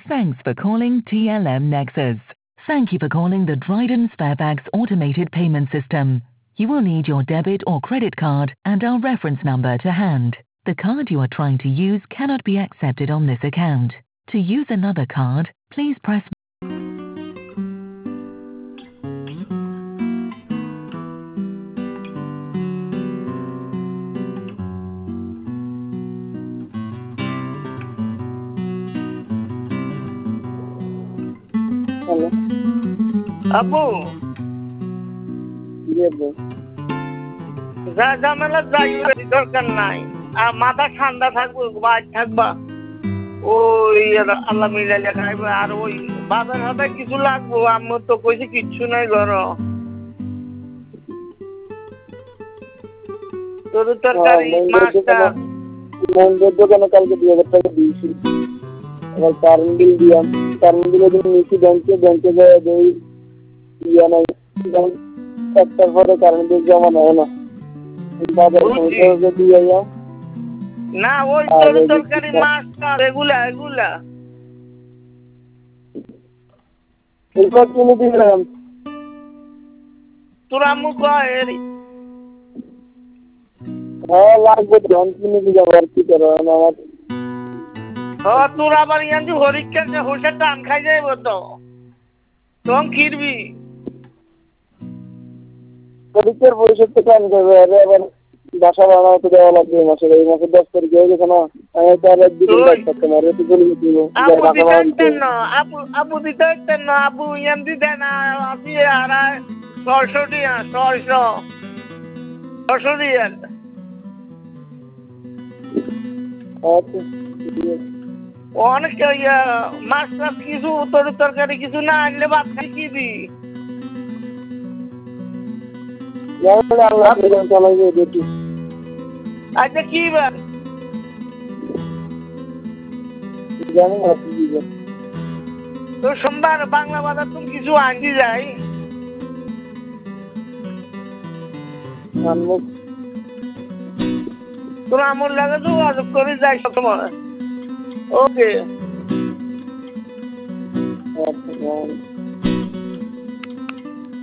Thanks for calling TLM Nexus. Thank you for calling the Dryden Sparebags automated payment system. You will need your debit or credit card and our reference number to hand. The card you are trying to use cannot be accepted on this account. To use another card, please press hello, আব্বু জি আব্বু। যা ঝামেলা যাই দরকার নাই। আর মাথা ঠান্ডা থাকবো, বাইর থাকবা। ওই আল্লাহ মিলাইলে খাইবে। আর ওই বাজার হাতে কিছু লাগবো, আম্মু তো কইছে কিচ্ছু নাই ঘর। তোর তরকারি মাছটা মন্দির দোকানে কালকে 2000 টাকা দিয়েছি। এবার কারেন্ট বিল দিলাম, কারেন্ট বিল দিন নিচে ব্যাংকে যায় দেই ইয়া নাই, একটার পরে কারেন্ট বিল জমা নেয় না। বাজার সমস্যা দিয়ে যাও না, ওই তোর তরকারি মাছটা এগুলা এইসব কিনে দিলাম। তোর আম্মু কয় হ্যাঁ লাগবে তো, আমি কিনে দিলাম আর কি করো আমার। তোর আবার ইয়ান্দি হরিক্ষা হোসের টান খাই যাইব তো, তখন কিরবি পরীক্ষার পরিষদ থেকে আনতে হবে। আবার বাসা বানাতে দেওয়া লাগবে এই মাসে 10 তারিখ হয়ে গেছে না। আমি তো আর একদিন থাকতে না, রেতে চলে যেতে আবু দিতে হইতেন না, আবু ইয়ান্দি দেন আপনি আর 600 দিয়া 600 রিয়াল। অনেক মাছ টাছ কিছু তরকারি কিছু না আনলে ভাত খাই কি দি? আচ্ছা কি বার তো সোমবার বাংলা বাজার তুমি কিছু আনতে যাই। তোর আমার লাগে তো যোগাযোগ করে যাই সবসময়। ওকে।